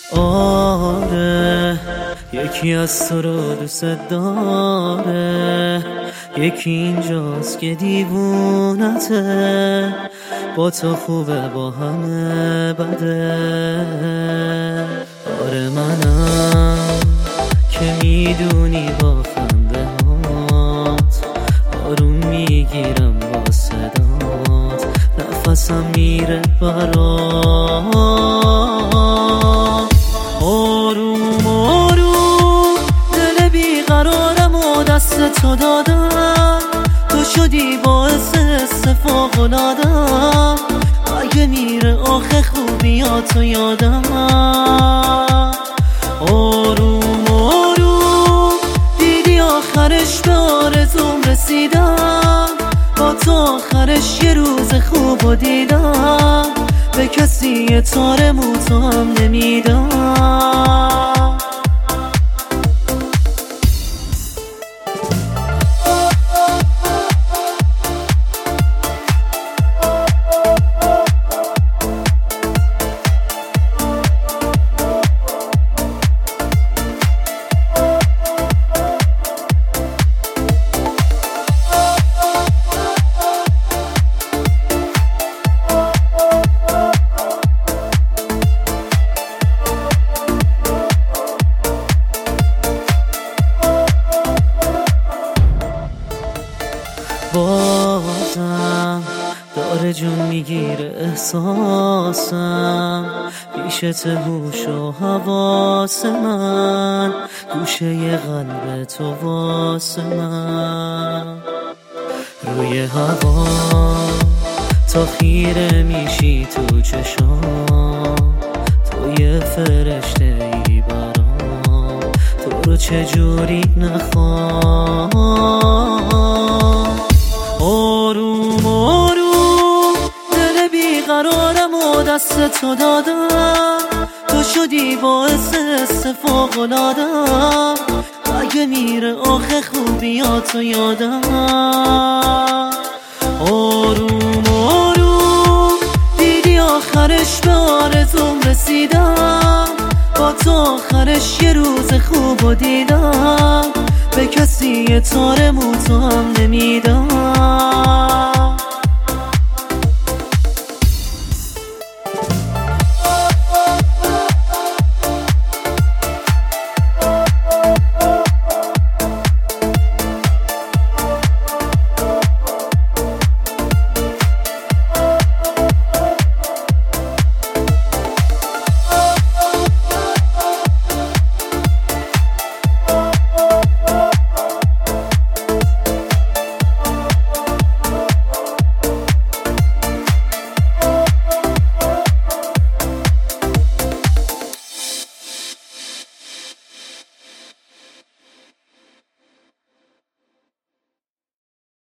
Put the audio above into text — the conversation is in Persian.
آره یکی از تو رو دوست داره، یکی اینجاست که دیوونته، با تو خوبه با همه بده. آره منم که میدونی با خنده هات آروم میگیرم با صدات، نفسم میره برات. آروم آروم دل بیقرارم و دست تو دادم، تو شدی باعث فوق‌العاده‌ام. اگه میره آخه خوبیاتو یادم. آروم آروم دیدی آخرش به آرزوم رسیدم، با تو آخرش یه روز خوبو دیدم، به کسی یه تار موتو هم نمیدم. بازم داره جون میگیره احساسم، پیشت هوش و حواس من، گوشه قلب تو واسه من. روی هوا تا خیره میشی تو چشام، تو یه فرشته ای برام، تو رو چجوری نخوام. آروم آروم دل بیقرارم و دست تو دادم، تو شدی باعث فوق‌العاده‌ام. اگه میره آخه خوبیاتو یادم. آروم آروم دیدی آخرش به آرزوم رسیدم، با تو آخرش یه روز خوبو دیدم، به کسی یه تار موتو هم نمیدم.